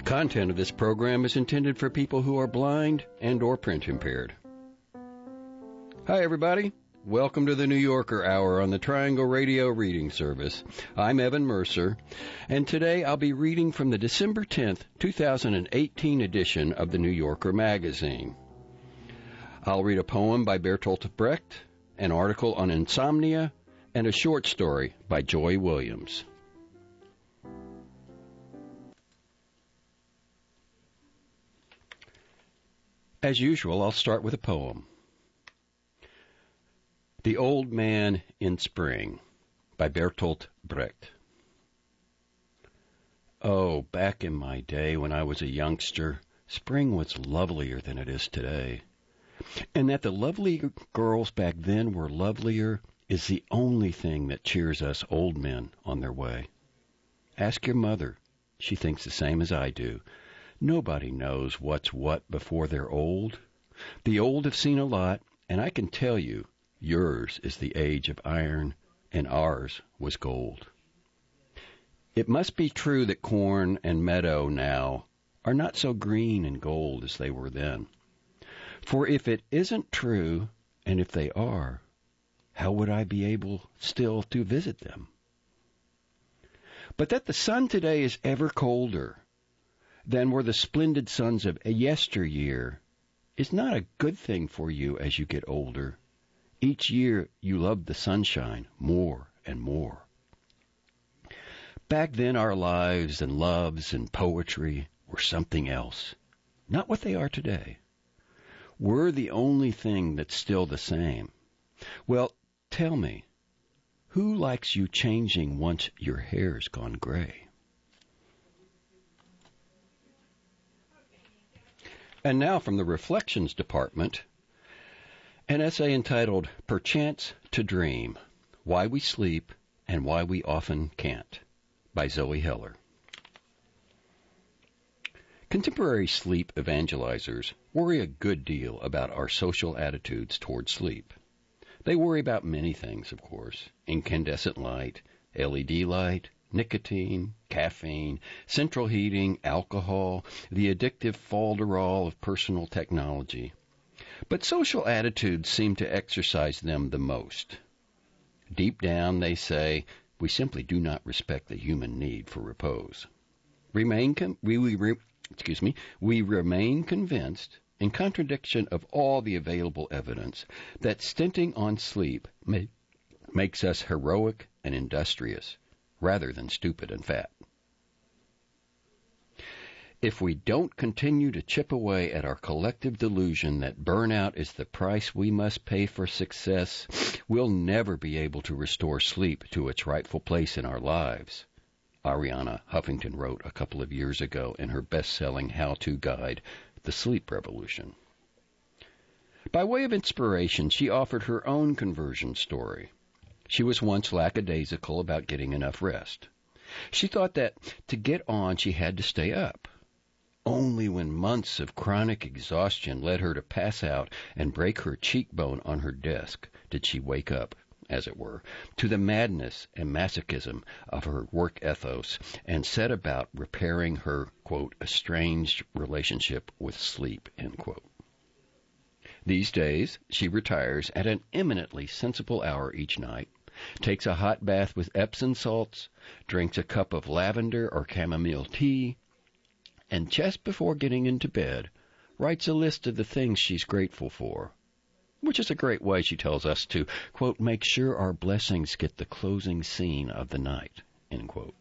Content of this program is intended for people who are blind and or print impaired. Hi, everybody. Welcome to the New Yorker Hour on the Triangle Radio Reading Service. I'm Evan Mercer, and today I'll be reading from the December 10th, 2018 edition of the New Yorker magazine. I'll read a poem by Bertolt Brecht, an article on insomnia, and a short story by Joy Williams. As usual, I'll start with a poem. The Old Man in Spring by Bertolt Brecht. Oh, back in my day when I was a youngster, spring was lovelier than it is today. And that the lovely girls back then were lovelier is the only thing that cheers us old men on their way. Ask your mother. She thinks the same as I do. Nobody knows what's what before they're old. The old have seen a lot, and I can tell you, yours is the age of iron, and ours was gold. It must be true that corn and meadow now are not so green and gold as they were then. For if it isn't true, and if they are, how would I be able still to visit them? But that the sun today is ever colder than were the splendid suns of yesteryear is not a good thing for you as you get older. Each year you love the sunshine more and more. Back then our lives and loves and poetry were something else, not what they are today. We're the only thing that's still the same. Well, tell me, who likes you changing once your hair's gone gray? And now from the Reflections Department, an essay entitled Perchance to Dream, Why We Sleep and Why We Often Can't, by Zoe Heller. Contemporary sleep evangelizers worry a good deal about our social attitudes toward sleep. They worry about many things, of course: incandescent light, LED light, nicotine, caffeine, central heating, alcohol, the addictive falderall of personal technology. But social attitudes seem to exercise them the most. Deep down, they say, we simply do not respect the human need for repose. We remain convinced, in contradiction of all the available evidence, that stinting on sleep makes us heroic and industrious, rather than stupid and fat. If we don't continue to chip away at our collective delusion that burnout is the price we must pay for success, we'll never be able to restore sleep to its rightful place in our lives, Arianna Huffington wrote a couple of years ago in her best-selling how-to guide, The Sleep Revolution. By way of inspiration, she offered her own conversion story. She was once lackadaisical about getting enough rest. She thought that to get on, she had to stay up. Only when months of chronic exhaustion led her to pass out and break her cheekbone on her desk did she wake up, as it were, to the madness and masochism of her work ethos and set about repairing her, quote, estranged relationship with sleep, end quote. These days, she retires at an eminently sensible hour each night, takes a hot bath with Epsom salts, drinks a cup of lavender or chamomile tea, and just before getting into bed, writes a list of the things she's grateful for, which is a great way, she tells us, to, quote, make sure our blessings get the closing scene of the night, end quote.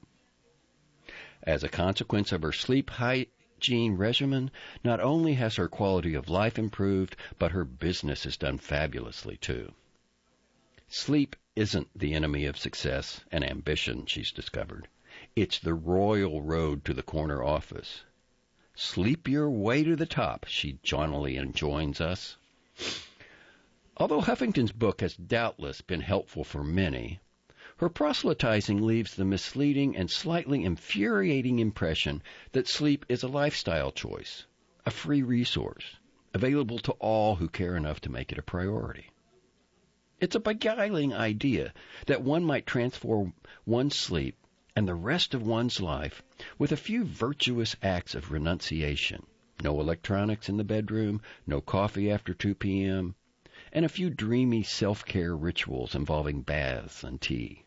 As a consequence of her sleep hygiene regimen, not only has her quality of life improved, but her business has done fabulously, too. Sleep isn't the enemy of success and ambition, she's discovered. It's the royal road to the corner office. Sleep your way to the top, she jauntily enjoins us. Although Huffington's book has doubtless been helpful for many, her proselytizing leaves the misleading and slightly infuriating impression that sleep is a lifestyle choice, a free resource, available to all who care enough to make it a priority. It's a beguiling idea that one might transform one's sleep and the rest of one's life with a few virtuous acts of renunciation. No electronics in the bedroom, no coffee after 2 p.m., and a few dreamy self-care rituals involving baths and tea.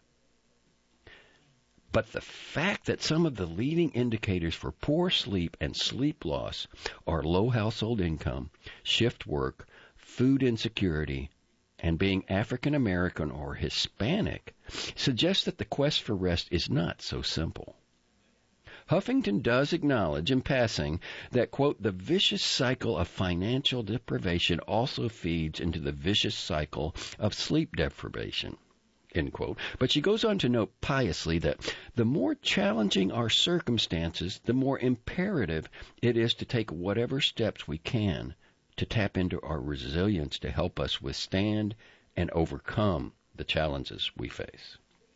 But the fact that some of the leading indicators for poor sleep and sleep loss are low household income, shift work, food insecurity, and being African American or Hispanic suggests that the quest for rest is not so simple. Huffington does acknowledge in passing that, quote, the vicious cycle of financial deprivation also feeds into the vicious cycle of sleep deprivation, end quote. But she goes on to note piously that the more challenging our circumstances, the more imperative it is to take whatever steps we can to tap into our resilience to help us withstand and overcome the challenges we face.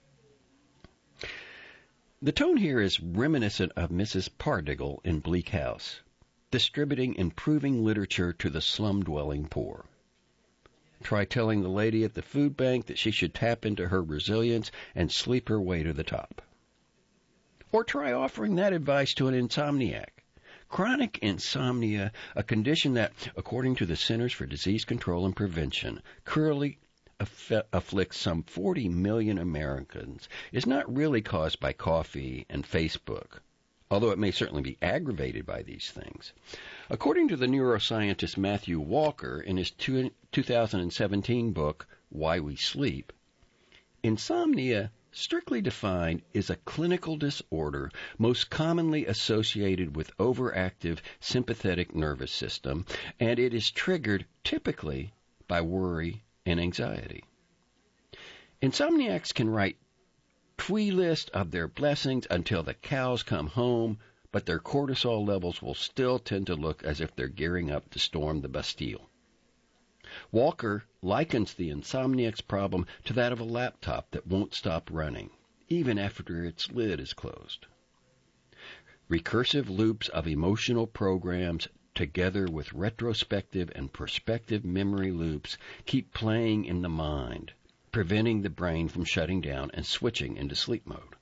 The tone here is reminiscent of Mrs. Pardiggle in Bleak House, distributing improving literature to the slum-dwelling poor. Try telling the lady at the food bank that she should tap into her resilience and sleep her way to the top. Or try offering that advice to an insomniac. Chronic insomnia, a condition that, according to the Centers for Disease Control and Prevention, currently afflicts some 40 million Americans, is not really caused by coffee and Facebook, although it may certainly be aggravated by these things. According to the neuroscientist Matthew Walker in his 2017 book, Why We Sleep, insomnia, strictly defined, is a clinical disorder most commonly associated with overactive sympathetic nervous system, and it is triggered typically by worry and anxiety. Insomniacs can write twee list of their blessings until the cows come home, but their cortisol levels will still tend to look as if they're gearing up to storm the Bastille. Walker likens the insomniac's problem to that of a laptop that won't stop running, even after its lid is closed. Recursive loops of emotional programs together with retrospective and prospective memory loops keep playing in the mind, preventing the brain from shutting down and switching into sleep mode.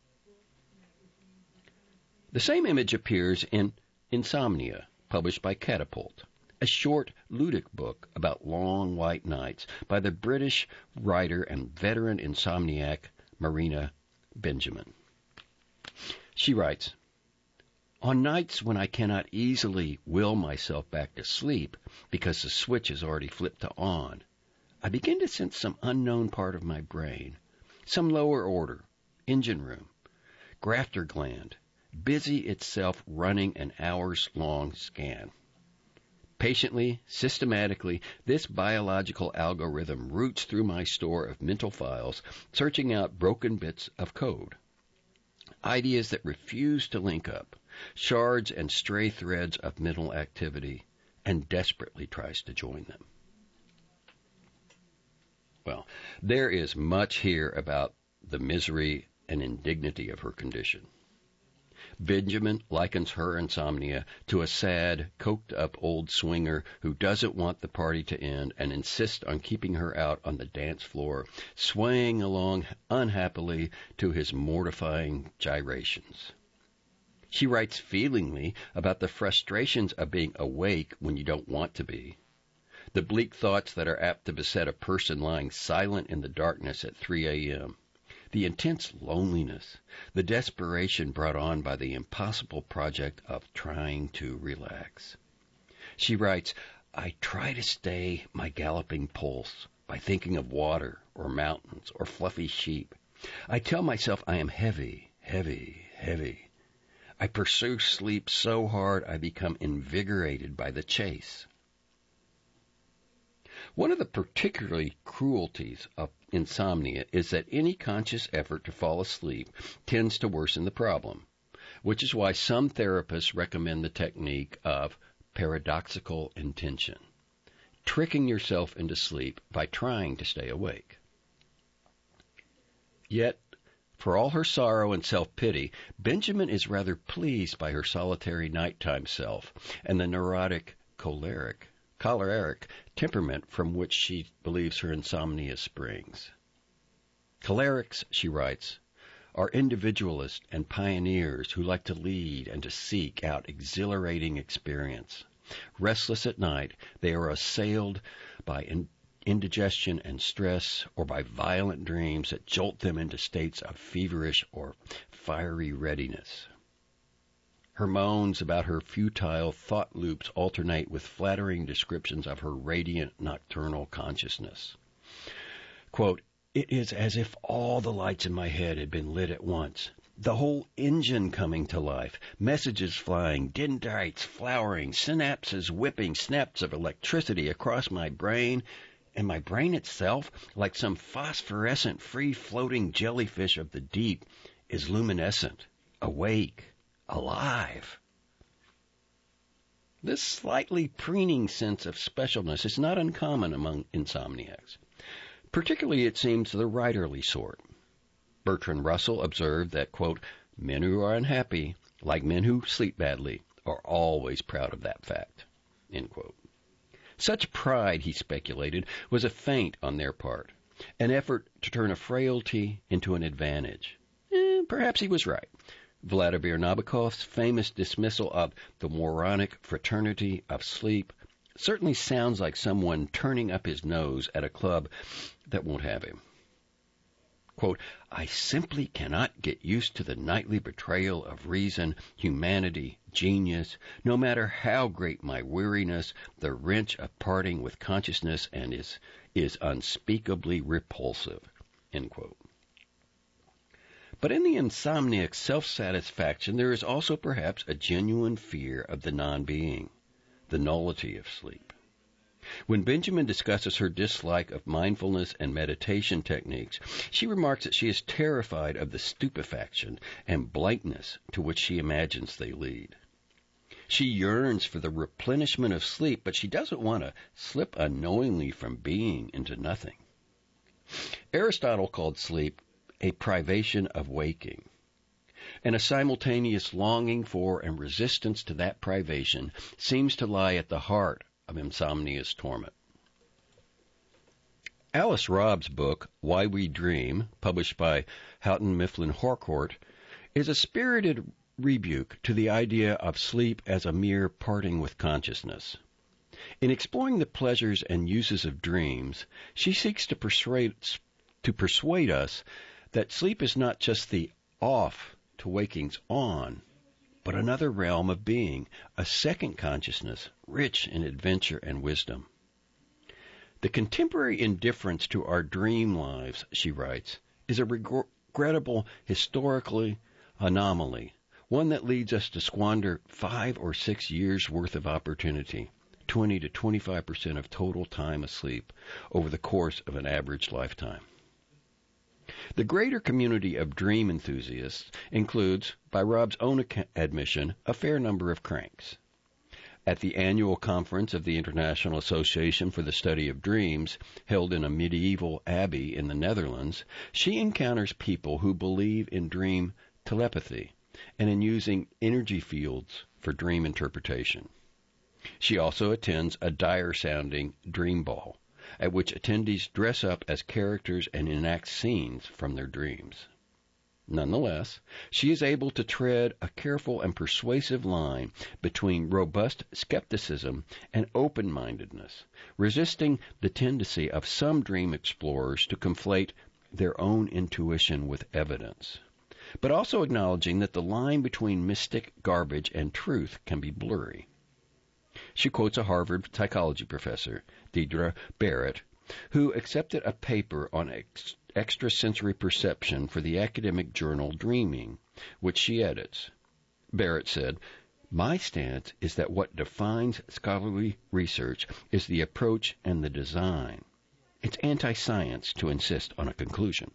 The same image appears in Insomnia, published by Catapult, a short ludic book about long white nights by the British writer and veteran insomniac Marina Benjamin. She writes, on nights when I cannot easily will myself back to sleep because the switch is already flipped to on, I begin to sense some unknown part of my brain, some lower order, engine room, grafter gland, busy itself running an hours-long scan. Patiently, systematically, this biological algorithm roots through my store of mental files, searching out broken bits of code, ideas that refuse to link up, shards and stray threads of mental activity, and desperately tries to join them. Well, there is much here about the misery and indignity of her condition. Benjamin likens her insomnia to a sad, coked-up old swinger who doesn't want the party to end and insists on keeping her out on the dance floor, swaying along unhappily to his mortifying gyrations. She writes feelingly about the frustrations of being awake when you don't want to be, the bleak thoughts that are apt to beset a person lying silent in the darkness at 3 a.m., the intense loneliness, the desperation brought on by the impossible project of trying to relax. She writes, I try to stay my galloping pulse by thinking of water or mountains or fluffy sheep. I tell myself I am heavy, heavy, heavy. I pursue sleep so hard I become invigorated by the chase. One of the particularly cruelties of insomnia is that any conscious effort to fall asleep tends to worsen the problem, which is why some therapists recommend the technique of paradoxical intention, tricking yourself into sleep by trying to stay awake. Yet, for all her sorrow and self-pity, Benjamin is rather pleased by her solitary nighttime self and the neurotic choleric temperament from which she believes her insomnia springs. Cholerics, she writes, are individualists and pioneers who like to lead and to seek out exhilarating experience. Restless at night, they are assailed by indigestion and stress, or by violent dreams that jolt them into states of feverish or fiery readiness. Her moans about her futile thought loops alternate with flattering descriptions of her radiant nocturnal consciousness. Quote, "It is as if all the lights in my head had been lit at once. The whole engine coming to life, messages flying, dendrites flowering, synapses whipping snaps of electricity across my brain, and my brain itself, like some phosphorescent free-floating jellyfish of the deep, is luminescent, awake, alive." This slightly preening sense of specialness is not uncommon among insomniacs. Particularly, it seems, the writerly sort. Bertrand Russell observed that, quote, "Men who are unhappy, like men who sleep badly, are always proud of that fact," end quote. Such pride, he speculated, was a feint on their part, an effort to turn a frailty into an advantage. Perhaps he was right. Vladimir Nabokov's famous dismissal of the moronic fraternity of sleep certainly sounds like someone turning up his nose at a club that won't have him. Quote, "I simply cannot get used to the nightly betrayal of reason, humanity, genius. No matter how great my weariness, the wrench of parting with consciousness and is unspeakably repulsive," end quote. But in the insomniac's self-satisfaction, there is also perhaps a genuine fear of the non-being, the nullity of sleep. When Benjamin discusses her dislike of mindfulness and meditation techniques, she remarks that she is terrified of the stupefaction and blankness to which she imagines they lead. She yearns for the replenishment of sleep, but she doesn't want to slip unknowingly from being into nothing. Aristotle called sleep a privation of waking, and a simultaneous longing for and resistance to that privation seems to lie at the heart of insomnia's torment. Alice Robb's book, Why We Dream, published by Houghton Mifflin Harcourt, is a spirited rebuke to the idea of sleep as a mere parting with consciousness. In exploring the pleasures and uses of dreams, she seeks to persuade us that sleep is not just the off to waking's on, but another realm of being, a second consciousness, rich in adventure and wisdom. The contemporary indifference to our dream lives, she writes, is a regrettable historical anomaly, one that leads us to squander 5 or 6 years' worth of opportunity, 20 to 25% of total time asleep, over the course of an average lifetime. The greater community of dream enthusiasts includes, by Robb's own admission, a fair number of cranks. At the annual conference of the International Association for the Study of Dreams, held in a medieval abbey in the Netherlands, she encounters people who believe in dream telepathy and in using energy fields for dream interpretation. She also attends a dire-sounding dream ball, at which attendees dress up as characters and enact scenes from their dreams. Nonetheless, she is able to tread a careful and persuasive line between robust skepticism and open-mindedness, resisting the tendency of some dream explorers to conflate their own intuition with evidence, but also acknowledging that the line between mystic garbage and truth can be blurry. She quotes a Harvard psychology professor, Deidre Barrett, who accepted a paper on extrasensory perception for the academic journal Dreaming, which she edits. Barrett said, "My stance is that what defines scholarly research is the approach and the design. It's anti-science to insist on a conclusion."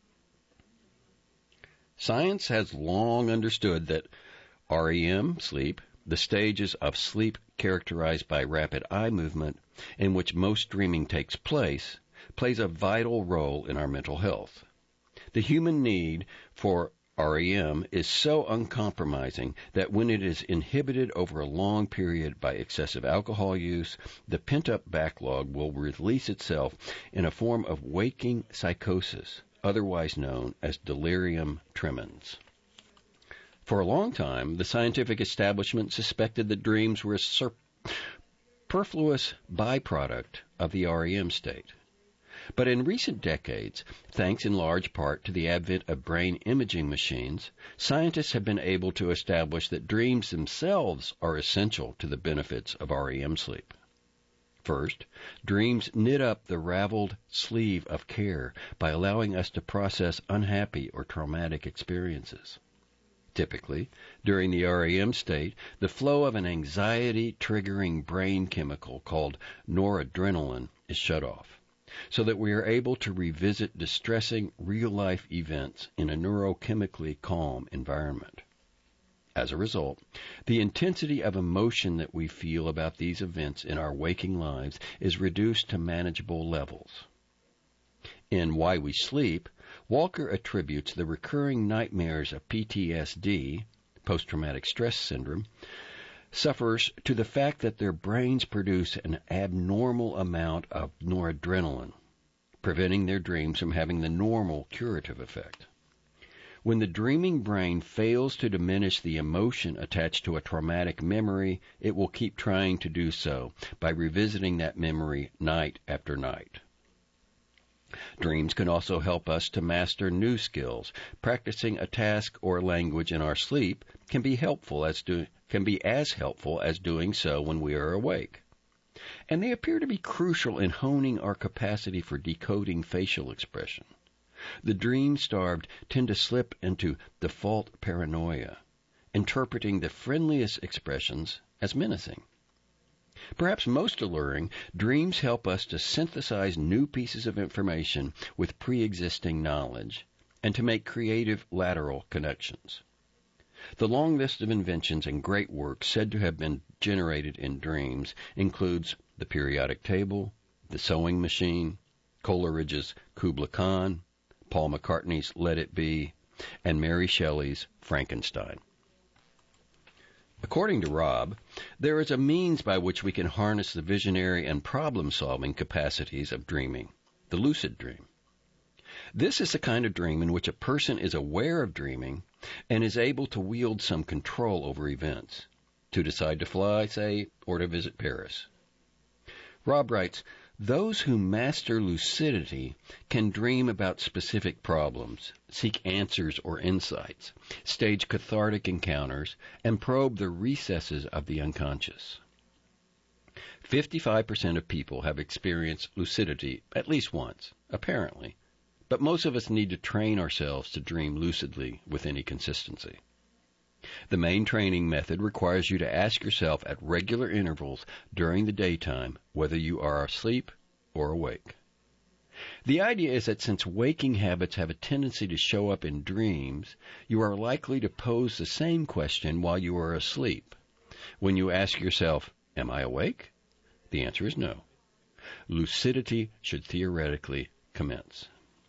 Science has long understood that REM, sleep, the stages of sleep characterized by rapid eye movement, in which most dreaming takes place, plays a vital role in our mental health. The human need for REM is so uncompromising that when it is inhibited over a long period by excessive alcohol use, the pent-up backlog will release itself in a form of waking psychosis, otherwise known as delirium tremens. For a long time, the scientific establishment suspected that dreams were a superfluous byproduct of the REM state. But in recent decades, thanks in large part to the advent of brain imaging machines, scientists have been able to establish that dreams themselves are essential to the benefits of REM sleep. First, dreams knit up the raveled sleeve of care by allowing us to process unhappy or traumatic experiences. Typically, during the REM state, the flow of an anxiety-triggering brain chemical called noradrenaline is shut off, so that we are able to revisit distressing real-life events in a neurochemically calm environment. As a result, the intensity of emotion that we feel about these events in our waking lives is reduced to manageable levels. In Why We Sleep, Walker attributes the recurring nightmares of PTSD, post-traumatic stress syndrome, sufferers to the fact that their brains produce an abnormal amount of noradrenaline, preventing their dreams from having the normal curative effect. When the dreaming brain fails to diminish the emotion attached to a traumatic memory, it will keep trying to do so by revisiting that memory night after night. Dreams can also help us to master new skills. Practicing a task or language in our sleep can be as helpful as doing so when we are awake. And they appear to be crucial in honing our capacity for decoding facial expression. The dream-starved tend to slip into default paranoia, interpreting the friendliest expressions as menacing. Perhaps most alluring, dreams help us to synthesize new pieces of information with pre-existing knowledge and to make creative lateral connections. The long list of inventions and great work said to have been generated in dreams includes the periodic table, the sewing machine, Coleridge's Kubla Khan, Paul McCartney's Let It Be, and Mary Shelley's Frankenstein. According to Robb, there is a means by which we can harness the visionary and problem-solving capacities of dreaming, the lucid dream. This is the kind of dream in which a person is aware of dreaming and is able to wield some control over events, to decide to fly, say, or to visit Paris. Robb writes, "Those who master lucidity can dream about specific problems, seek answers or insights, stage cathartic encounters, and probe the recesses of the unconscious." 55% of people have experienced lucidity at least once, apparently, but most of us need to train ourselves to dream lucidly with any consistency. The main training method requires you to ask yourself at regular intervals during the daytime whether you are asleep or awake. The idea is that since waking habits have a tendency to show up in dreams, you are likely to pose the same question while you are asleep. When you ask yourself, "Am I awake?" the answer is no. Lucidity should theoretically commence.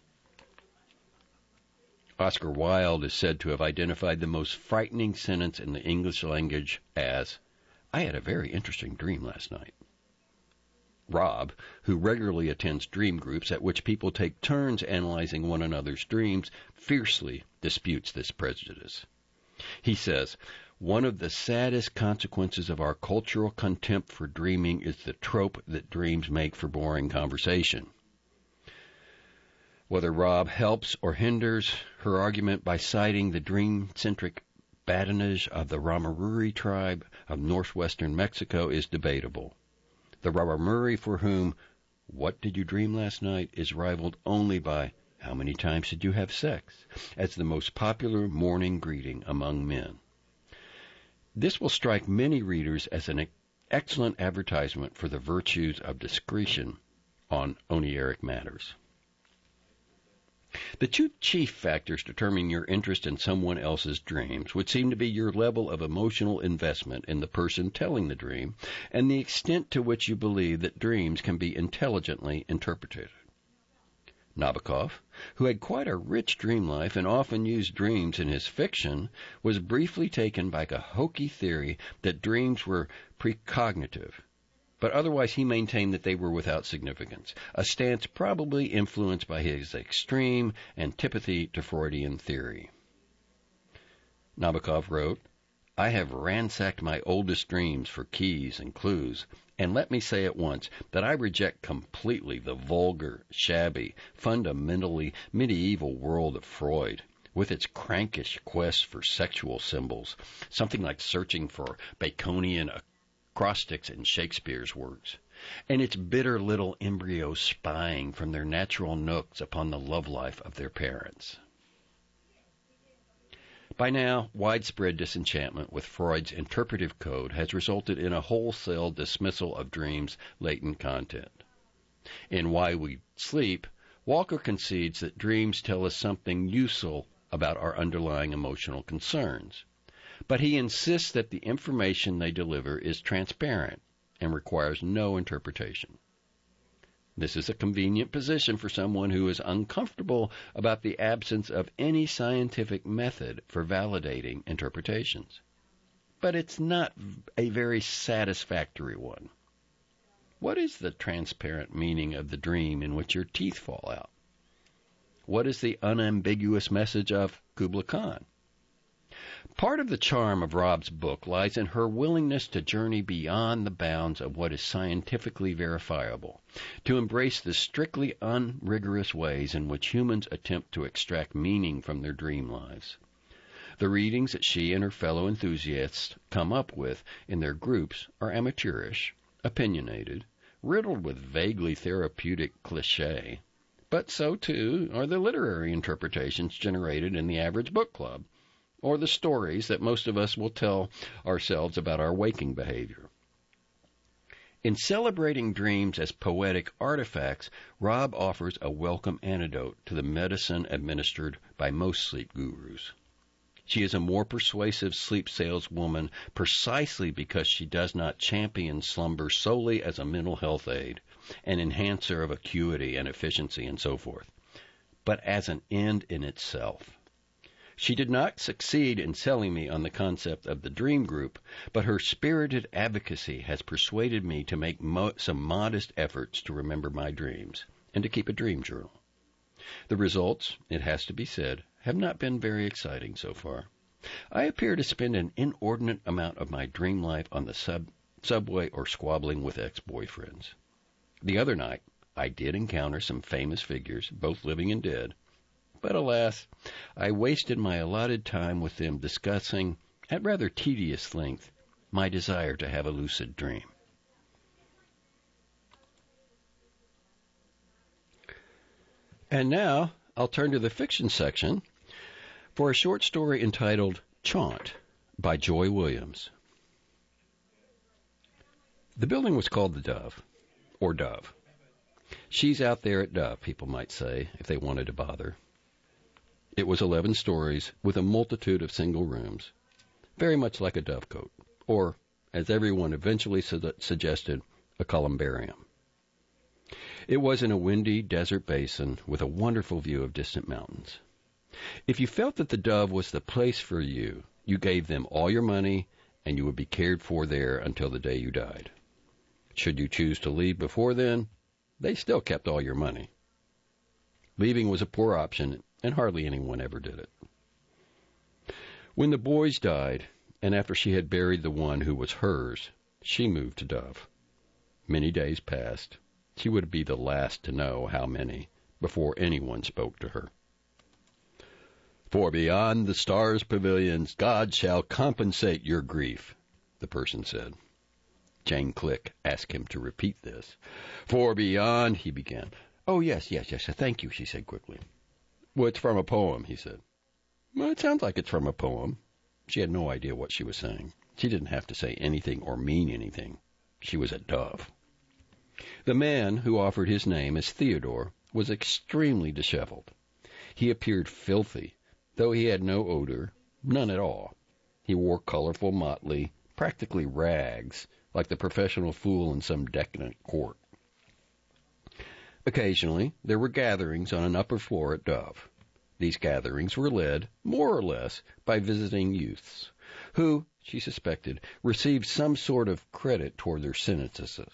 Oscar Wilde is said to have identified the most frightening sentence in the English language as, "I had a very interesting dream last night." Robb, who regularly attends dream groups at which people take turns analyzing one another's dreams, fiercely disputes this prejudice. He says, "One of the saddest consequences of our cultural contempt for dreaming is the trope that dreams make for boring conversation." Whether Robb helps or hinders her argument by citing the dream-centric badinage of the Ramaruri tribe of northwestern Mexico is debatable. The Raramuri for whom "What did you dream last night?" is rivaled only by "How many times did you have sex?" as the most popular morning greeting among men. This will strike many readers as an excellent advertisement for the virtues of discretion on oneiric matters. The two chief factors determining your interest in someone else's dreams would seem to be your level of emotional investment in the person telling the dream and the extent to which you believe that dreams can be intelligently interpreted. Nabokov, who had quite a rich dream life and often used dreams in his fiction, was briefly taken by a hokey theory that dreams were precognitive, but otherwise he maintained that they were without significance, a stance probably influenced by his extreme antipathy to Freudian theory. Nabokov wrote, I have ransacked my oldest dreams for keys and clues, and let me say at once that I reject completely the vulgar, shabby, fundamentally medieval world of Freud, with its crankish quest for sexual symbols, something like searching for Baconian acrostics in Shakespeare's works, and its bitter little embryos spying from their natural nooks upon the love life of their parents. By now, widespread disenchantment with Freud's interpretive code has resulted in a wholesale dismissal of dreams' latent content. In Why We Sleep, Walker concedes that dreams tell us something useful about our underlying emotional concerns, but he insists that the information they deliver is transparent and requires no interpretation. This is a convenient position for someone who is uncomfortable about the absence of any scientific method for validating interpretations. But it's not a very satisfactory one. What is the transparent meaning of the dream in which your teeth fall out? What is the unambiguous message of Kubla Khan? Part of the charm of Rob's book lies in her willingness to journey beyond the bounds of what is scientifically verifiable, to embrace the strictly unrigorous ways in which humans attempt to extract meaning from their dream lives. The readings that she and her fellow enthusiasts come up with in their groups are amateurish, opinionated, riddled with vaguely therapeutic cliché, but so too are the literary interpretations generated in the average book club, or the stories that most of us will tell ourselves about our waking behavior. In celebrating dreams as poetic artifacts, Rob offers a welcome antidote to the medicine administered by most sleep gurus. She is a more persuasive sleep saleswoman precisely because she does not champion slumber solely as a mental health aid, an enhancer of acuity and efficiency and so forth, but as an end in itself. She did not succeed in selling me on the concept of the dream group, but her spirited advocacy has persuaded me to make some modest efforts to remember my dreams and to keep a dream journal. The results, it has to be said, have not been very exciting so far. I appear to spend an inordinate amount of my dream life on the subway or squabbling with ex-boyfriends. The other night, I did encounter some famous figures, both living and dead, but alas, I wasted my allotted time with them discussing, at rather tedious length, my desire to have a lucid dream. And now, I'll turn to the fiction section for a short story entitled Chaunt by Joy Williams. The building was called the Dove, or Dove. She's out there at Dove, people might say, if they wanted to bother. It was 11 stories with a multitude of single rooms, very much like a dovecote, or, as everyone eventually suggested, a columbarium. It was in a windy desert basin with a wonderful view of distant mountains. If you felt that the Dove was the place for you, you gave them all your money and you would be cared for there until the day you died. Should you choose to leave before then, they still kept all your money. Leaving was a poor option, and hardly anyone ever did it. When the boys died, and after she had buried the one who was hers, she moved to Dove. Many days passed. She would be the last to know how many before anyone spoke to her. For beyond the stars' pavilions, God shall compensate your grief, the person said. Jane Click asked him to repeat this. For beyond, he began. Oh, yes, thank you, she said quickly. Well, it's from a poem, he said. Well, it sounds like it's from a poem. She had no idea what she was saying. She didn't have to say anything or mean anything. She was a Dove. The man, who offered his name as Theodore, was extremely disheveled. He appeared filthy, though he had no odor, none at all. He wore colorful motley, practically rags, like the professional fool in some decadent court. Occasionally, there were gatherings on an upper floor at Dove. These gatherings were led, more or less, by visiting youths, who, she suspected, received some sort of credit toward their sentences.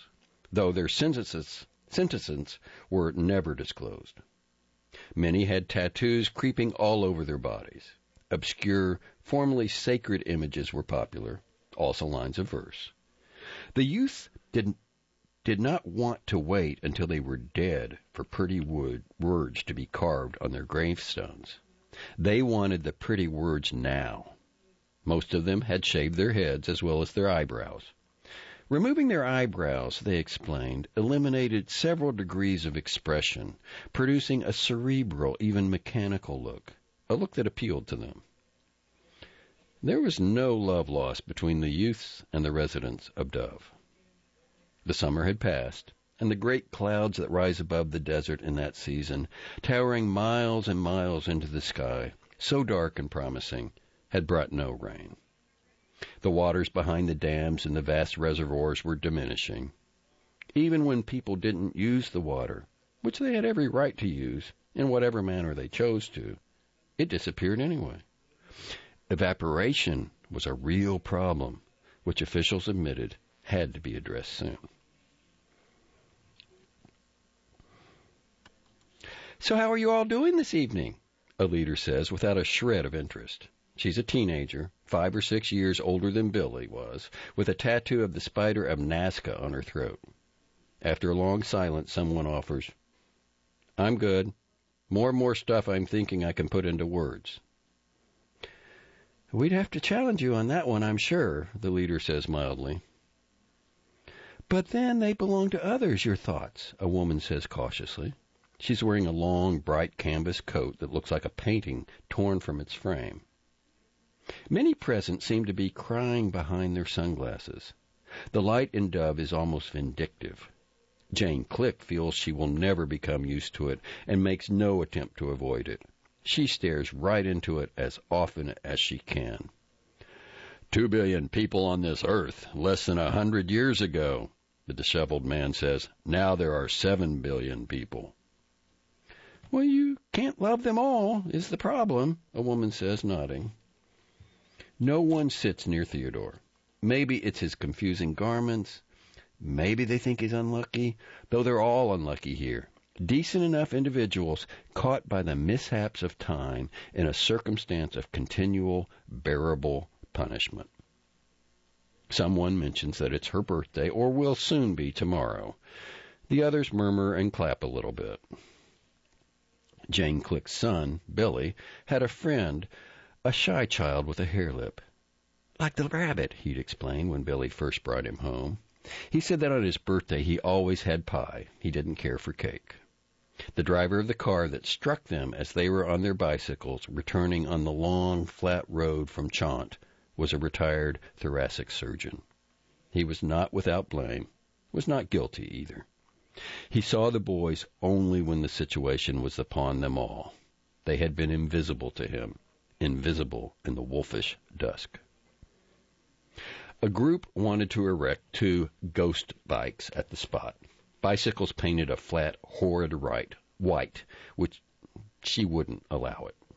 though their sentences were never disclosed. Many had tattoos creeping all over their bodies. Obscure, formerly sacred images were popular, also lines of verse. The youth did not want to wait until they were dead for pretty words to be carved on their gravestones. They wanted the pretty words now. Most of them had shaved their heads as well as their eyebrows. Removing their eyebrows, they explained, eliminated several degrees of expression, producing a cerebral, even mechanical look, a look that appealed to them. There was no love lost between the youths and the residents of Dove. The summer had passed, and the great clouds that rise above the desert in that season, towering miles and miles into the sky, so dark and promising, had brought no rain. The waters behind the dams and the vast reservoirs were diminishing. Even when people didn't use the water, which they had every right to use in whatever manner they chose to, it disappeared anyway. Evaporation was a real problem, which officials admitted had to be addressed soon. "So how are you all doing this evening?" a leader says without a shred of interest. She's a teenager, 5 or 6 years older than Billy was, with a tattoo of the spider of Nazca on her throat. After a long silence, someone offers, "I'm good. More and more stuff I'm thinking I can put into words." "We'd have to challenge you on that one, I'm sure," the leader says mildly. "But then they belong to others, your thoughts," a woman says cautiously. She's wearing a long, bright canvas coat that looks like a painting torn from its frame. Many present seem to be crying behind their sunglasses. The light in Dove is almost vindictive. Jane Click feels she will never become used to it and makes no attempt to avoid it. She stares right into it as often as she can. 2 billion people on this earth less than 100 years ago, the disheveled man says. Now there are 7 billion people. "Well, you can't love them all, is the problem," a woman says, nodding. No one sits near Theodore. Maybe it's his confusing garments. Maybe they think he's unlucky, though they're all unlucky here. Decent enough individuals caught by the mishaps of time in a circumstance of continual, bearable punishment. Someone mentions that it's her birthday or will soon be tomorrow. The others murmur and clap a little bit. Jane Click's son, Billy, had a friend, a shy child with a hare lip. "Like the rabbit," he'd explain when Billy first brought him home. He said that on his birthday he always had pie. He didn't care for cake. The driver of the car that struck them as they were on their bicycles returning on the long, flat road from Chaunt was a retired thoracic surgeon. He was not without blame, was not guilty either. He saw the boys only when the situation was upon them all. They had been invisible to him, invisible in the wolfish dusk. A group wanted to erect 2 ghost bikes at the spot. Bicycles painted a flat, horrid white, which she wouldn't allow it.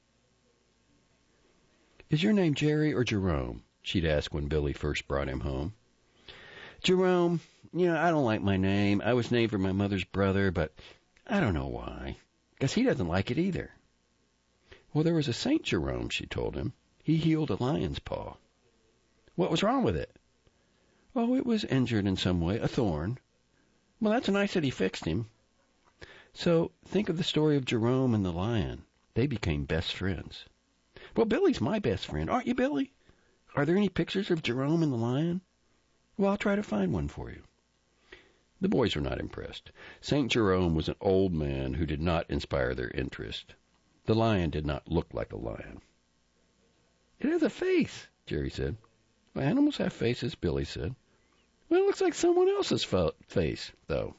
"Is your name Jerry or Jerome?" she'd ask when Billy first brought him home. "Jerome. I don't like my name. I was named for my mother's brother, but I don't know why. Guess he doesn't like it either." "Well, there was a Saint Jerome," she told him. "He healed a lion's paw." "What was wrong with it?" "Oh, it was injured in some way, a thorn." "Well, that's nice that he fixed him." So think of the story of Jerome and the lion. They became best friends. "Well, Billy's my best friend. Aren't you, Billy? Are there any pictures of Jerome and the lion?" "Well, I'll try to find one for you." The boys were not impressed. St. Jerome was an old man who did not inspire their interest. The lion did not look like a lion. "It has a face," Jerry said. "Well, animals have faces," Billy said. "Well, it looks like someone else's face, though."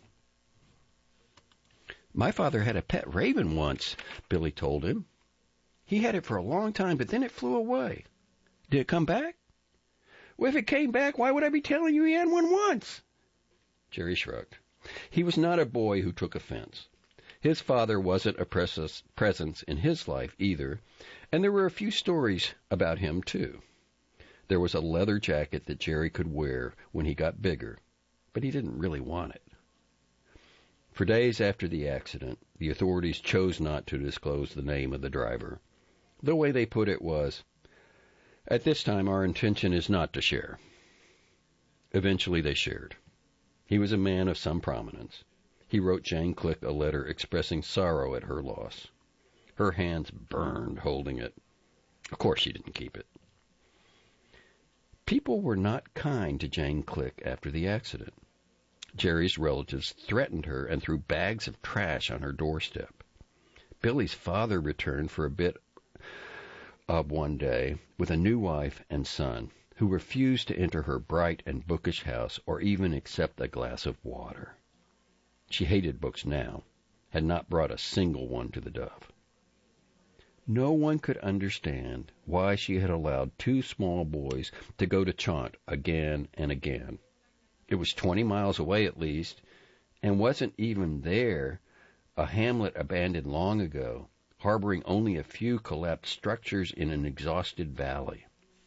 "My father had a pet raven once," Billy told him. "He had it for a long time, but then it flew away." "Did it come back?" "Well, if it came back, why would I be telling you he had one once?" Jerry shrugged. He was not a boy who took offense. His father wasn't a presence in his life either, and there were a few stories about him, too. There was a leather jacket that Jerry could wear when he got bigger, but he didn't really want it. For days after the accident, the authorities chose not to disclose the name of the driver. The way they put it was, "At this time, our intention is not to share." Eventually, they shared. He was a man of some prominence. He wrote Jane Click a letter expressing sorrow at her loss. Her hands burned holding it. Of course, she didn't keep it. People were not kind to Jane Click after the accident. Jerry's relatives threatened her and threw bags of trash on her doorstep. Billy's father returned for a bit of one day with a new wife and son who refused to enter her bright and bookish house or even accept a glass of water. She hated books now, had not brought a single one to the Dove. No one could understand why she had allowed two small boys to go to Chaunt again and again. It was 20 miles away at least, and wasn't even there, a hamlet abandoned long ago, harboring only a few collapsed structures in an exhausted valley.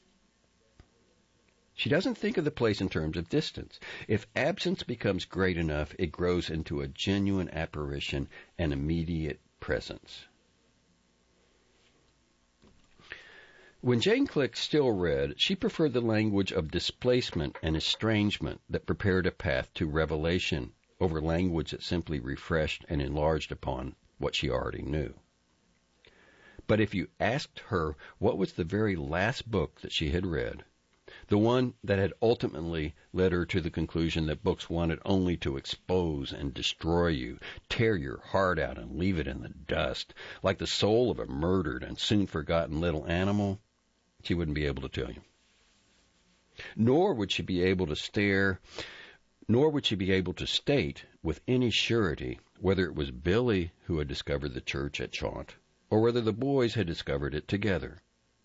She doesn't think of the place in terms of distance. If absence becomes great enough, it grows into a genuine apparition and immediate presence. When Jane Click still read, she preferred the language of displacement and estrangement that prepared a path to revelation over language that simply refreshed and enlarged upon what she already knew. But if you asked her what was the very last book that she had read, the one that had ultimately led her to the conclusion that books wanted only to expose and destroy you, tear your heart out and leave it in the dust, like the soul of a murdered and soon forgotten little animal, she wouldn't be able to tell you. Nor would she be able to state with any surety whether it was Billy who had discovered the church at Chaunt, or whether the boys had discovered it together.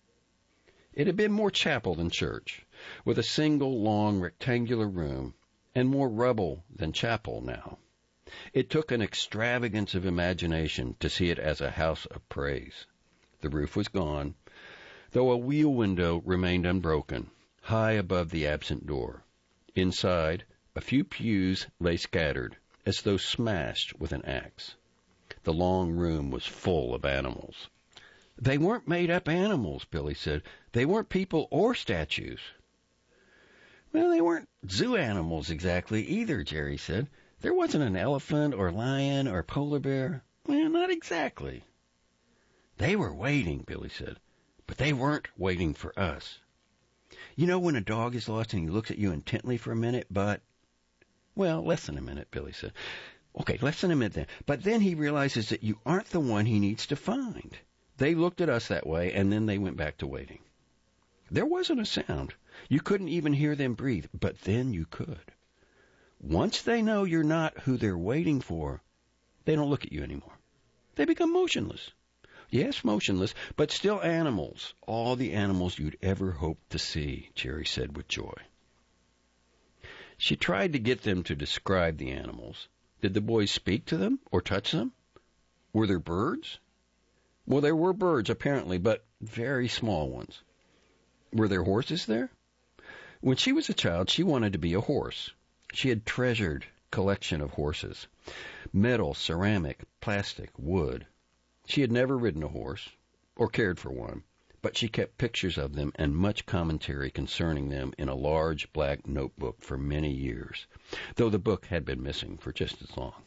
It had been more chapel than church, with a single long rectangular room, and more rubble than chapel now. It took an extravagance of imagination to see it as a house of praise. The roof was gone, though a wheel window remained unbroken, high above the absent door. Inside, a few pews lay scattered, as though smashed with an axe. The long room was full of animals. They weren't made-up animals, Billy said. They weren't people or statues. Well, they weren't zoo animals exactly either, Jerry said. There wasn't an elephant or lion or polar bear. Well, not exactly. They were waiting, Billy said, but they weren't waiting for us. You know when a dog is lost and he looks at you intently for a minute, but... Well, less than a minute, Billy said. Okay, less than a minute then. But then he realizes that you aren't the one he needs to find. They looked at us that way, and then they went back to waiting. There wasn't a sound. You couldn't even hear them breathe, but then you could. Once they know you're not who they're waiting for, they don't look at you anymore. They become motionless. Yes, motionless, but still animals. All the animals you'd ever hoped to see, Jerry said with joy. She tried to get them to describe the animals. Did the boys speak to them or touch them? Were there birds? Well, there were birds, apparently, but very small ones. Were there horses there? When she was a child, she wanted to be a horse. She had treasured collection of horses. Metal, ceramic, plastic, wood. She had never ridden a horse, or cared for one, but she kept pictures of them and much commentary concerning them in a large black notebook for many years, though the book had been missing for just as long.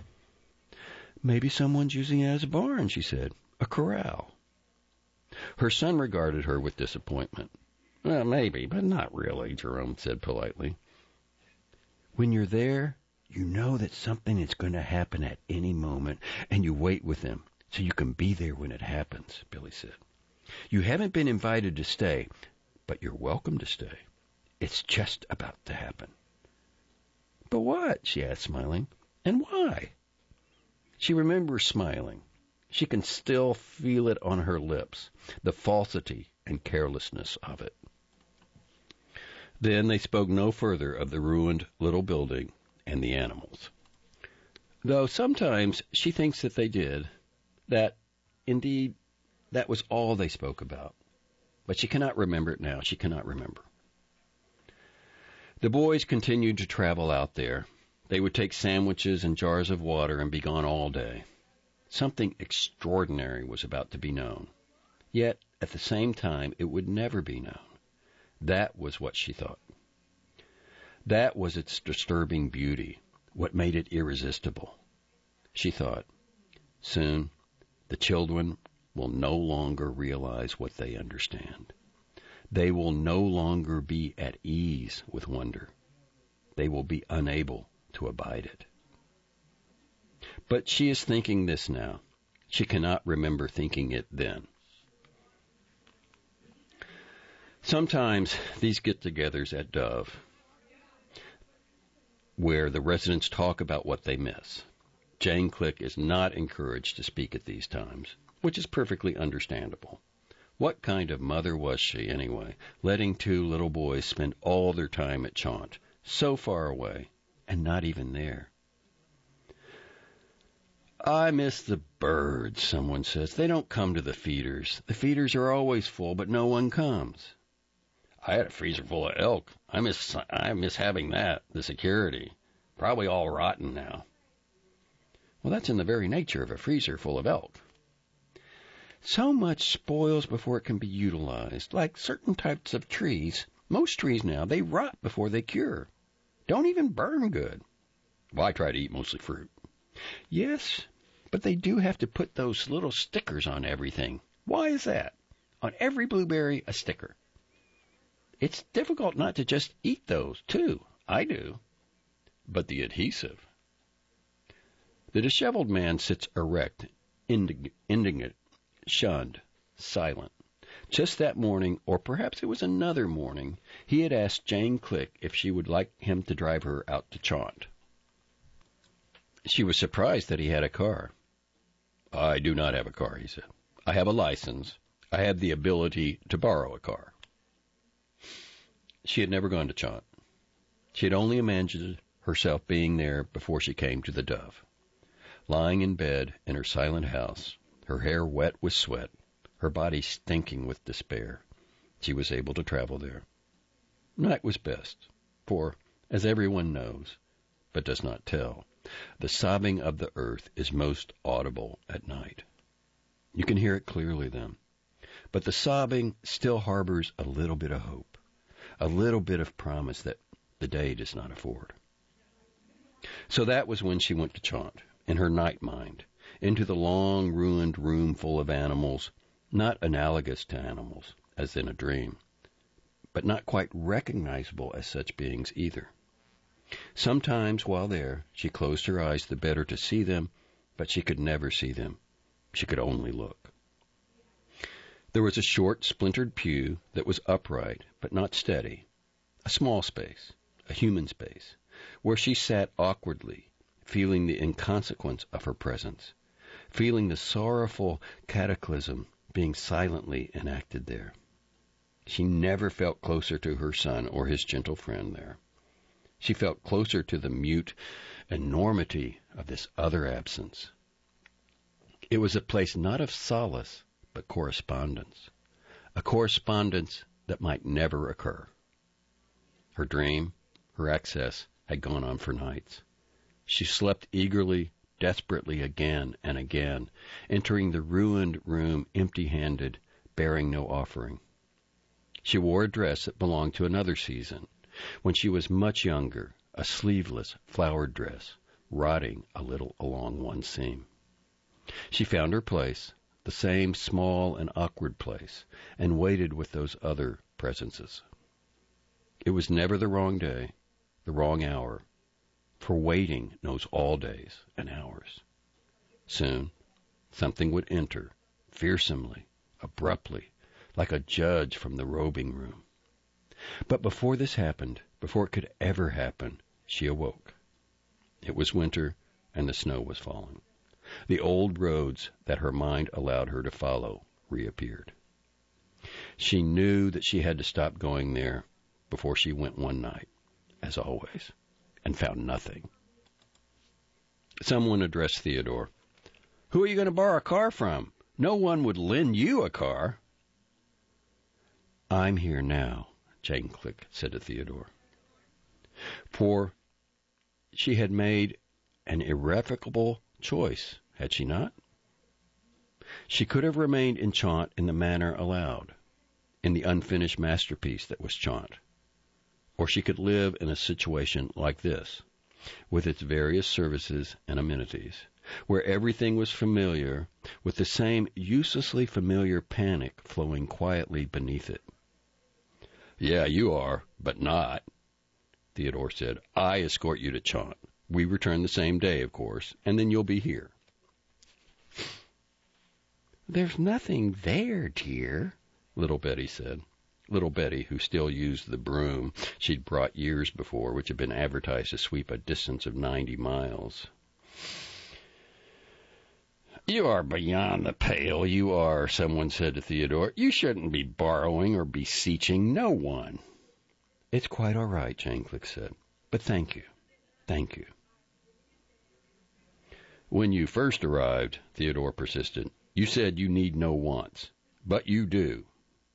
Maybe someone's using it as a barn, she said. A corral. Her son regarded her with disappointment. Well, maybe, but not really, Jerome said politely. When you're there, you know that something is going to happen at any moment, and you wait with them so you can be there when it happens, Billy said. You haven't been invited to stay, but you're welcome to stay. It's just about to happen. But what? She asked, smiling. And why? She remembers smiling. She can still feel it on her lips, the falsity and carelessness of it. Then they spoke no further of the ruined little building and the animals. Though sometimes she thinks that they did, that, indeed, that was all they spoke about. But she cannot remember it now. She cannot remember. The boys continued to travel out there. They would take sandwiches and jars of water and be gone all day. Something extraordinary was about to be known. Yet, at the same time, it would never be known. That was what she thought. That was its disturbing beauty, what made it irresistible. She thought, soon, the children will no longer realize what they understand. They will no longer be at ease with wonder. They will be unable to abide it. But she is thinking this now. She cannot remember thinking it then. Sometimes these get-togethers at Dove, where the residents talk about what they miss, Jane Click is not encouraged to speak at these times, which is perfectly understandable. What kind of mother was she, anyway, letting two little boys spend all their time at Chaunt, so far away, and not even there? I miss the birds, someone says. They don't come to the feeders. The feeders are always full, but no one comes. I had a freezer full of elk. I miss having that, the security. Probably all rotten now. Well, that's in the very nature of a freezer full of elk. So much spoils before it can be utilized. Like certain types of trees, most trees now, they rot before they cure. Don't even burn good. Well, I try to eat mostly fruit. Yes, but they do have to put those little stickers on everything. Why is that? On every blueberry, a sticker. It's difficult not to just eat those, too. I do. But the adhesive. The disheveled man sits erect, indignant, shunned, silent. Just that morning, or perhaps it was another morning, he had asked Jane Click if she would like him to drive her out to Chaunt. She was surprised that he had a car. I do not have a car, he said. I have a license. I have the ability to borrow a car. She had never gone to Chaunt. She had only imagined herself being there before she came to the Dove. Lying in bed in her silent house, her hair wet with sweat, her body stinking with despair, she was able to travel there. Night was best, for, as everyone knows, but does not tell, the sobbing of the earth is most audible at night. You can hear it clearly then, but the sobbing still harbors a little bit of hope, a little bit of promise that the day does not afford. So that was when she went to Chaunt, in her night mind, into the long ruined room full of animals, not analogous to animals, as in a dream, but not quite recognizable as such beings either. Sometimes while there, she closed her eyes the better to see them, but she could never see them. She could only look. There was a short, splintered pew that was upright, but not steady, a small space, a human space, where she sat awkwardly, feeling the inconsequence of her presence, feeling the sorrowful cataclysm being silently enacted there. She never felt closer to her son or his gentle friend there. She felt closer to the mute enormity of this other absence. It was a place not of solace, but correspondence, a correspondence that might never occur. Her dream, her access, had gone on for nights. She slept eagerly, desperately again and again, entering the ruined room empty-handed, bearing no offering. She wore a dress that belonged to another season, when she was much younger, a sleeveless, flowered dress, rotting a little along one seam. She found her place, the same small and awkward place, and waited with those other presences. It was never the wrong day, the wrong hour, for waiting knows all days and hours. Soon, something would enter, fearsomely, abruptly, like a judge from the robing room. But before this happened, before it could ever happen, she awoke. It was winter, and the snow was falling. The old roads that her mind allowed her to follow reappeared. She knew that she had to stop going there before she went one night, as always, and found nothing. Someone addressed Theodore. "Who are you going to borrow a car from? No one would lend you a car." "I'm here now," Jane Click said to Theodore. For she had made an irrevocable choice, had she not? She could have remained in Chaunt in the manner allowed, in the unfinished masterpiece that was Chaunt. Or she could live in a situation like this, with its various services and amenities, where everything was familiar, with the same uselessly familiar panic flowing quietly beneath it. Yeah, you are, but not, Theodore said. I escort you to Chaunt. We return the same day, of course, and then you'll be here. There's nothing there, dear, little Betty said. Little Betty, who still used the broom she'd brought years before, which had been advertised to sweep a distance of 90 miles. You are beyond the pale, you are, someone said to Theodore. You shouldn't be borrowing or beseeching no one. It's quite all right, Jane Click said. But thank you. Thank you. When you first arrived, Theodore persisted, you said you need no wants. But you do.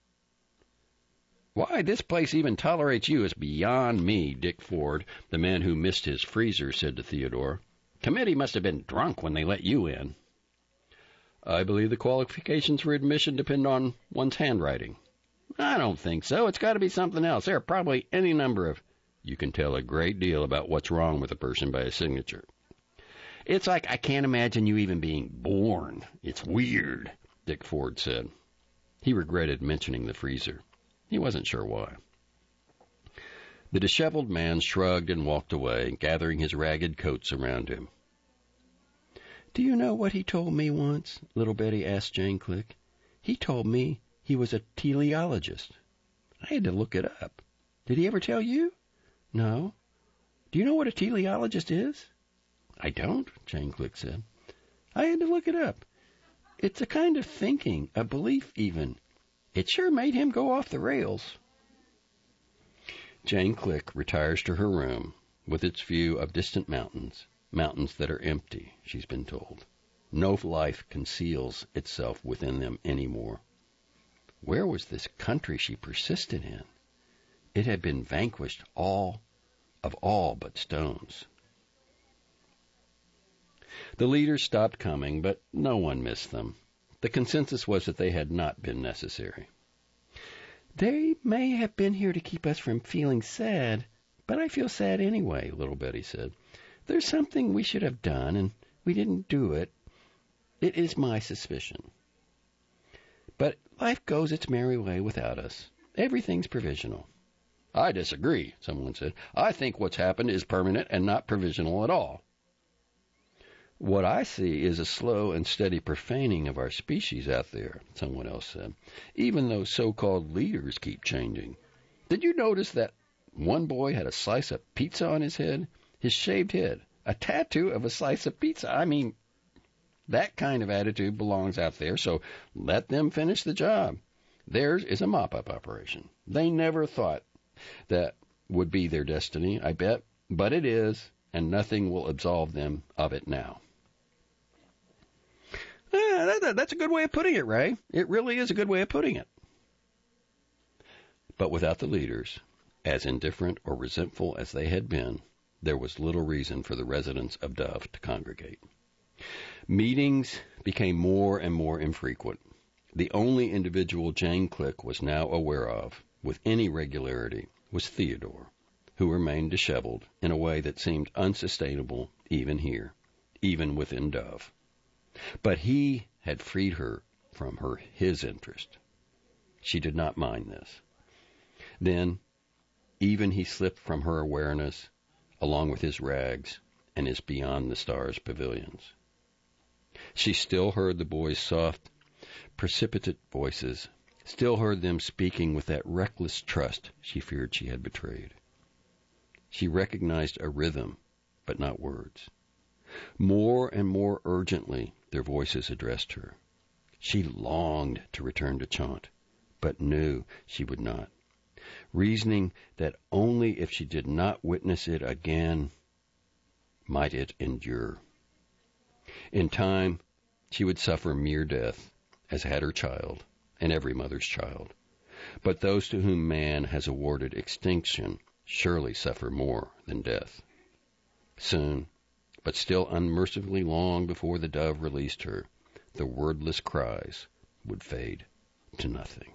Why this place even tolerates you is beyond me, Dick Ford, the man who missed his freezer, said to Theodore. Committee must have been drunk when they let you in. I believe the qualifications for admission depend on one's handwriting. I don't think so. It's got to be something else. There are probably any number of... You can tell a great deal about what's wrong with a person by a signature. It's like I can't imagine you even being born. It's weird, Dick Ford said. He regretted mentioning the freezer. He wasn't sure why. The disheveled man shrugged and walked away, gathering his ragged coats around him. Do you know what he told me once? Little Betty asked Jane Click. He told me he was a teleologist. I had to look it up. Did he ever tell you? No. Do you know what a teleologist is? I don't, Jane Click said. I had to look it up. It's a kind of thinking, a belief even. It sure made him go off the rails. Jane Click retires to her room with its view of distant mountains, mountains that are empty, she's been told. No life conceals itself within them anymore. Where was this country she persisted in? It had been vanquished all but stones. The leaders stopped coming, but no one missed them. The consensus was that they had not been necessary. They may have been here to keep us from feeling sad, but I feel sad anyway, Little Betty said. There's something we should have done, and we didn't do it. It is my suspicion. But life goes its merry way without us. Everything's provisional. I disagree, someone said. I think what's happened is permanent and not provisional at all. What I see is a slow and steady profaning of our species out there, someone else said, even though so-called leaders keep changing. Did you notice that one boy had a slice of pizza on his head? His shaved head. A tattoo of a slice of pizza. I mean, that kind of attitude belongs out there, so let them finish the job. Theirs is a mop-up operation. They never thought that would be their destiny, I bet, but it is, and nothing will absolve them of it now. That's a good way of putting it, Ray. It really is a good way of putting it. But without the leaders, as indifferent or resentful as they had been, there was little reason for the residents of Dove to congregate. Meetings became more and more infrequent. The only individual Jane Click was now aware of, with any regularity, was Theodore, who remained disheveled in a way that seemed unsustainable even here, even within Dove. But he had freed her from his interest. She did not mind this. Then, even he slipped from her awareness, along with his rags and his Beyond the Stars pavilions. She still heard the boys' soft, precipitate voices, still heard them speaking with that reckless trust she feared she had betrayed. She recognized a rhythm, but not words. More and more urgently, their voices addressed her. She longed to return to Chaunt, but knew she would not, reasoning that only if she did not witness it again might it endure. In time, she would suffer mere death, as had her child, and every mother's child. But those to whom man has awarded extinction surely suffer more than death. Soon, but still unmercifully long before the dove released her, the wordless cries would fade to nothing.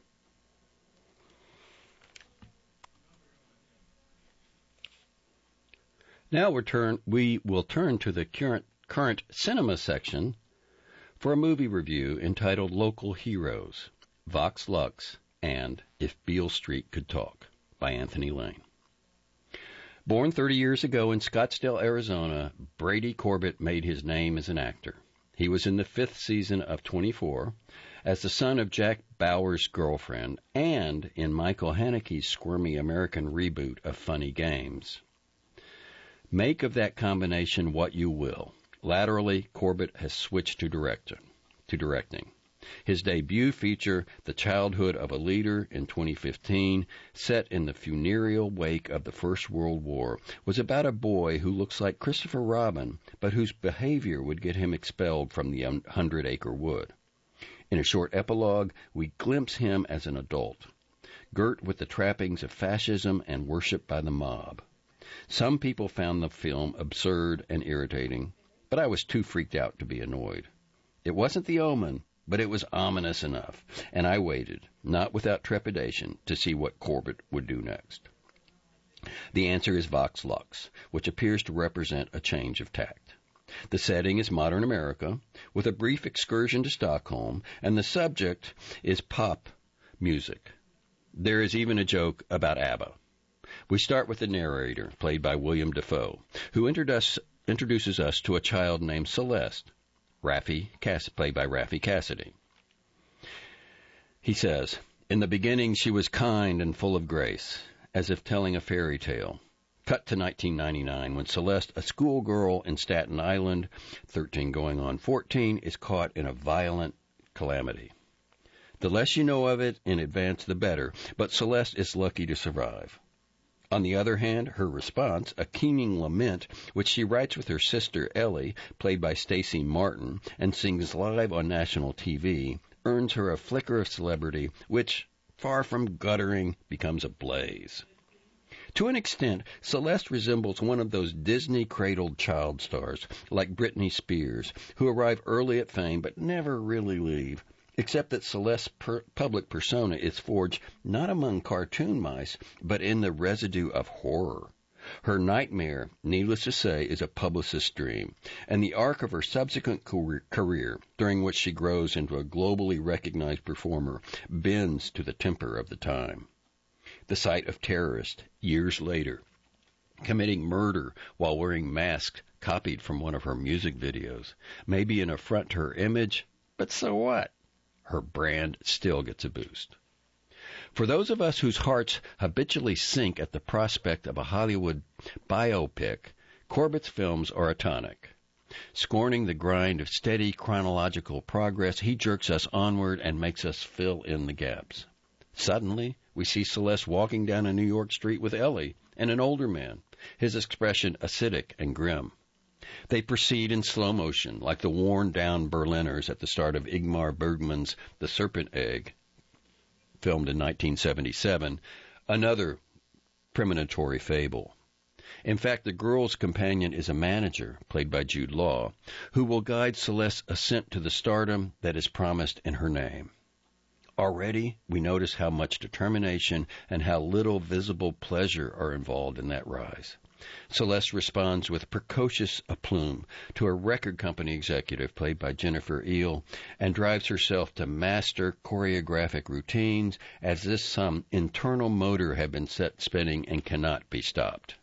Now we will turn to the current cinema section for a movie review entitled Local Heroes, Vox Lux, and If Beale Street Could Talk by Anthony Lane. Born 30 years ago in Scottsdale, Arizona, Brady Corbet made his name as an actor. He was in the 5th season of 24 as the son of Jack Bauer's girlfriend and in Michael Haneke's squirmy American reboot of Funny Games. Make of that combination what you will. Laterally, Corbett has switched to directing. His debut feature, The Childhood of a Leader, in 2015, set in the funereal wake of the First World War, was about a boy who looks like Christopher Robin, but whose behavior would get him expelled from the 100-acre wood. In a short epilogue, we glimpse him as an adult, girt with the trappings of fascism and worshipped by the mob. Some people found the film absurd and irritating, but I was too freaked out to be annoyed. It wasn't The Omen, but it was ominous enough, and I waited, not without trepidation, to see what Corbett would do next. The answer is Vox Lux, which appears to represent a change of tact. The setting is modern America, with a brief excursion to Stockholm, and the subject is pop music. There is even a joke about ABBA. We start with the narrator, played by William Dafoe, who introduces us to a child named Celeste, played by Raffi Cassidy. He says, "In the beginning she was kind and full of grace, as if telling a fairy tale." Cut to 1999, when Celeste, a schoolgirl in Staten Island, 13 going on 14, is caught in a violent calamity. The less you know of it in advance, the better, but Celeste is lucky to survive. On the other hand, her response, a keening lament, which she writes with her sister Ellie, played by Stacey Martin, and sings live on national TV, earns her a flicker of celebrity, which, far from guttering, becomes a blaze. To an extent, Celeste resembles one of those Disney-cradled child stars, like Britney Spears, who arrive early at fame but never really leave, except that Celeste's public persona is forged not among cartoon mice, but in the residue of horror. Her nightmare, needless to say, is a publicist's dream, and the arc of her subsequent career, during which she grows into a globally recognized performer, bends to the temper of the time. The sight of terrorists, years later, committing murder while wearing masks copied from one of her music videos, may be an affront to her image, but so what? Her brand still gets a boost. For those of us whose hearts habitually sink at the prospect of a Hollywood biopic, Corbett's films are a tonic. Scorning the grind of steady chronological progress, he jerks us onward and makes us fill in the gaps. Suddenly, we see Celeste walking down a New York street with Ellie and an older man, his expression acidic and grim. They proceed in slow motion, like the worn-down Berliners at the start of Ingmar Bergman's The Serpent Egg, filmed in 1977, another premonitory fable. In fact, the girl's companion is a manager, played by Jude Law, who will guide Celeste's ascent to the stardom that is promised in her name. Already, we notice how much determination and how little visible pleasure are involved in that rise. Celeste responds with precocious aplomb to a record company executive, played by Jennifer Eel, and drives herself to master choreographic routines as if some internal motor had been set spinning and cannot be stopped.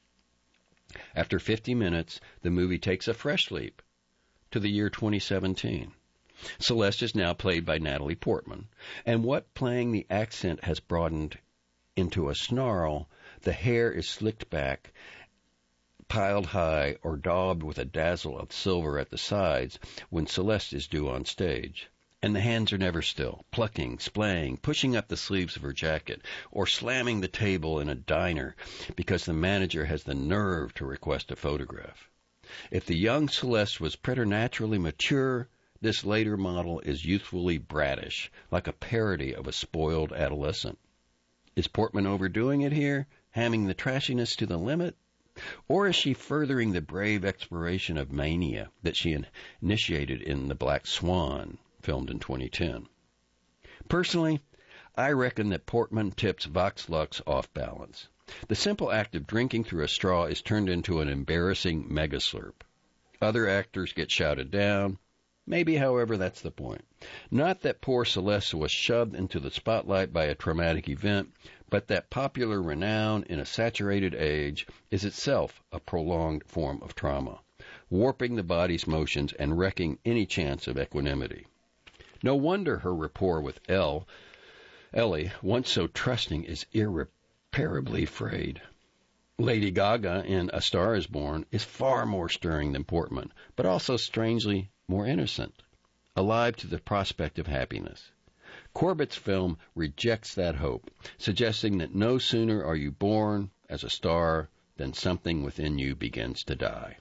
After 50 minutes, the movie takes a fresh leap to the year 2017. Celeste is now played by Natalie Portman, and what playing the accent has broadened into a snarl, the hair is slicked back, piled high, or daubed with a dazzle of silver at the sides when Celeste is due on stage. And the hands are never still, plucking, splaying, pushing up the sleeves of her jacket, or slamming the table in a diner because the manager has the nerve to request a photograph. If the young Celeste was preternaturally mature, this later model is youthfully bratish, like a parody of a spoiled adolescent. Is Portman overdoing it here? hamming the trashiness to the limit? Or is she furthering the brave exploration of mania that she initiated in The Black Swan, filmed in 2010? Personally, I reckon that Portman tips Vox Lux off balance. The simple act of drinking through a straw is turned into an embarrassing mega-slurp. Other actors get shouted down. Maybe, however, that's the point. Not that poor Celeste was shoved into the spotlight by a traumatic event, but that popular renown in a saturated age is itself a prolonged form of trauma, warping the body's motions and wrecking any chance of equanimity. No wonder her rapport with Ellie, once so trusting, is irreparably frayed. Lady Gaga in A Star is Born is far more stirring than Portman, but also strangely more innocent, alive to the prospect of happiness. Corbett's film rejects that hope, suggesting that no sooner are you born as a star than something within you begins to die.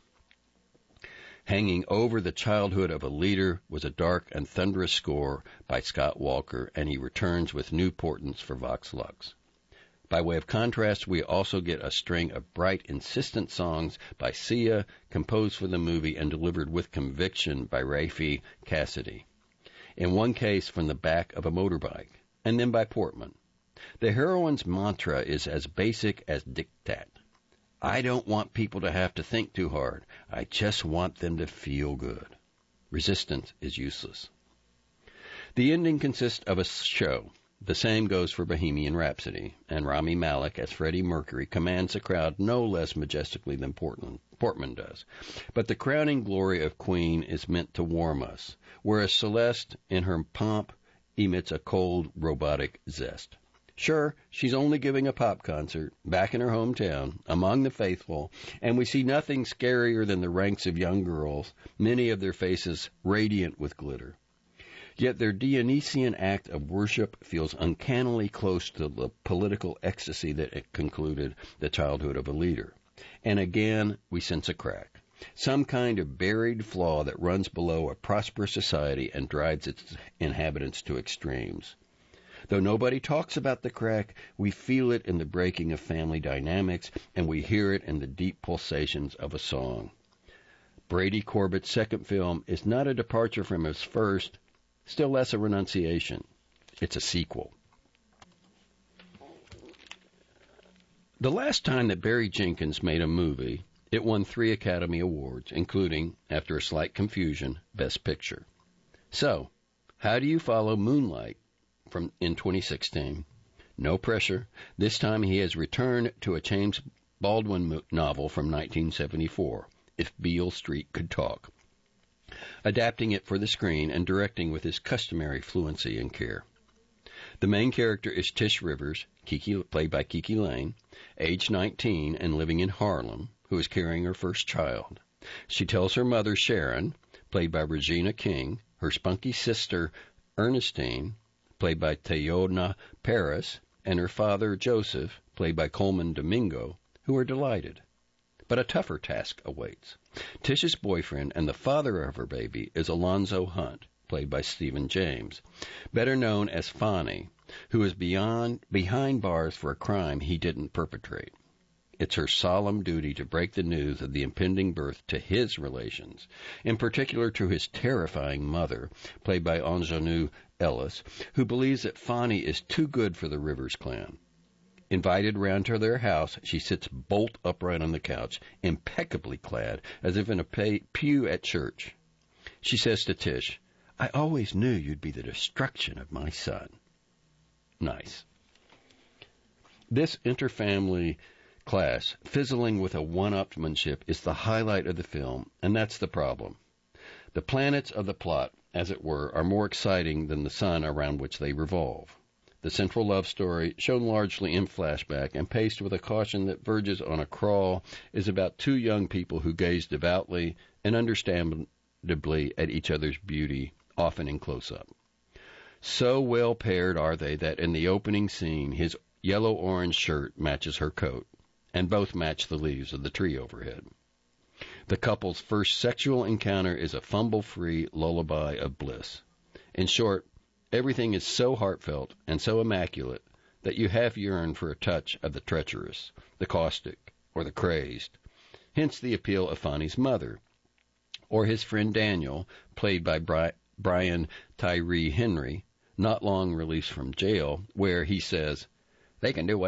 Hanging over the childhood of a leader was a dark and thunderous score by Scott Walker, and he returns with new portents for Vox Lux. By way of contrast, we also get a string of bright, insistent songs by Sia, composed for the movie and delivered with conviction by Rafe Cassidy. In one case, from the back of a motorbike, and then by Portman. The heroine's mantra is as basic as diktat. I don't want people to have to think too hard. I just want them to feel good. Resistance is useless. The ending consists of a show. The same goes for Bohemian Rhapsody, and Rami Malek as Freddie Mercury commands the crowd no less majestically than Portman does. But the crowning glory of Queen is meant to warm us, whereas Celeste, in her pomp, emits a cold, robotic zest. Sure, she's only giving a pop concert, back in her hometown, among the faithful, and we see nothing scarier than the ranks of young girls, many of their faces radiant with glitter. Yet their Dionysian act of worship feels uncannily close to the political ecstasy that concluded the childhood of a leader. And again, we sense a crack, some kind of buried flaw that runs below a prosperous society and drives its inhabitants to extremes. Though nobody talks about the crack, we feel it in the breaking of family dynamics, and we hear it in the deep pulsations of a song. Brady Corbett's second film is not a departure from his first, still less a renunciation. It's a sequel. The last time that Barry Jenkins made a movie, it won 3 Academy Awards, including, after a slight confusion, Best Picture. So, how do you follow Moonlight in 2016? No pressure. This time he has returned to a James Baldwin novel from 1974, If Beale Street Could Talk, adapting it for the screen and directing with his customary fluency and care. The main character is Tish Rivers, played by Kiki Lane, age 19 and living in Harlem, who is carrying her first child. She tells her mother, Sharon, played by Regina King, her spunky sister, Ernestine, played by Teyona Paris, and her father, Joseph, played by Coleman Domingo, who are delighted. But a tougher task awaits. Tish's boyfriend and the father of her baby is Alonzo Hunt, played by Stephen James, better known as Fonny, who is behind bars for a crime he didn't perpetrate. It's her solemn duty to break the news of the impending birth to his relations, in particular to his terrifying mother, played by Ingenue Ellis, who believes that Fonny is too good for the Rivers clan. Invited round to their house, she sits bolt upright on the couch, impeccably clad, as if in a pew at church. She says to Tish, I always knew you'd be the destruction of my son. Nice. This interfamily clash, fizzling with a one-upsmanship, is the highlight of the film, and that's the problem. The planets of the plot, as it were, are more exciting than the sun around which they revolve. The central love story, shown largely in flashback and paced with a caution that verges on a crawl, is about 2 young people who gaze devoutly and understandably at each other's beauty, often in close-up. So well paired are they that in the opening scene, his yellow-orange shirt matches her coat, and both match the leaves of the tree overhead. The couple's first sexual encounter is a fumble-free lullaby of bliss. In short, everything is so heartfelt and so immaculate that you half yearn for a touch of the treacherous, the caustic, or the crazed. Hence the appeal of Fonny's mother, or his friend Daniel, played by Brian Tyree Henry, not long released from jail, where he says, They can do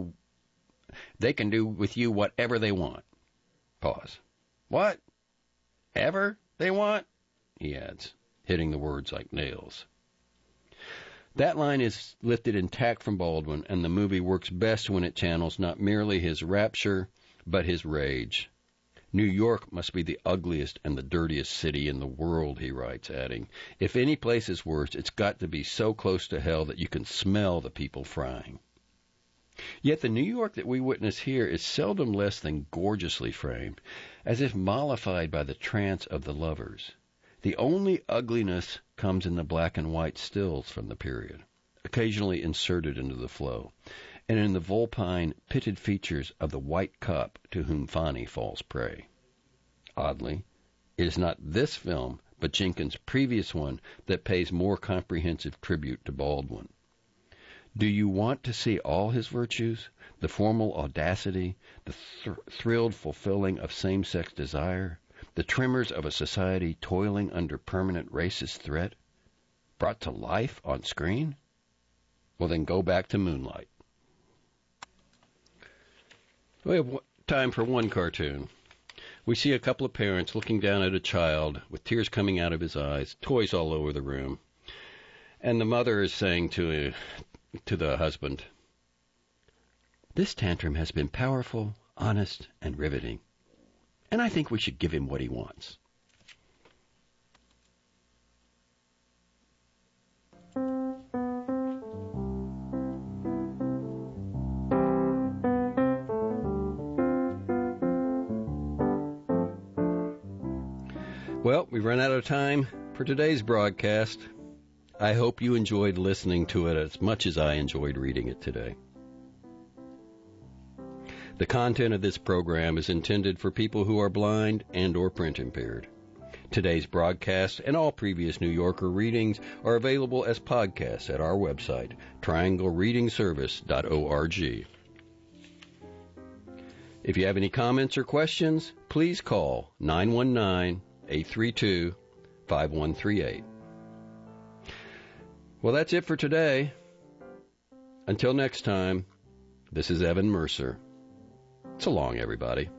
with you whatever they want. Pause. What? Ever they want? He adds, hitting the words like nails. That line is lifted intact from Baldwin, and the movie works best when it channels not merely his rapture, but his rage. New York must be the ugliest and the dirtiest city in the world, he writes, adding, If any place is worse, it's got to be so close to hell that you can smell the people frying. Yet the New York that we witness here is seldom less than gorgeously framed, as if mollified by the trance of the lovers. The only ugliness comes in the black and white stills from the period, occasionally inserted into the flow, and in the vulpine, pitted features of the white cop to whom Fonny falls prey. Oddly, it is not this film, but Jenkins' previous one, that pays more comprehensive tribute to Baldwin. Do you want to see all his virtues, the formal audacity, the thrilled fulfilling of same-sex desire, the tremors of a society toiling under permanent racist threat, brought to life on screen? Well, then go back to Moonlight. We have time for one cartoon. We see a couple of parents looking down at a child with tears coming out of his eyes, toys all over the room. And the mother is saying to the husband, This tantrum has been powerful, honest, and riveting. And I think we should give him what he wants. Well, we've run out of time for today's broadcast. I hope you enjoyed listening to it as much as I enjoyed reading it today. The content of this program is intended for people who are blind and or print impaired. Today's broadcast and all previous New Yorker readings are available as podcasts at our website, trianglereadingservice.org. If you have any comments or questions, please call 919-832-5138. Well, that's it for today. Until next time, this is Evan Mercer. So long, everybody.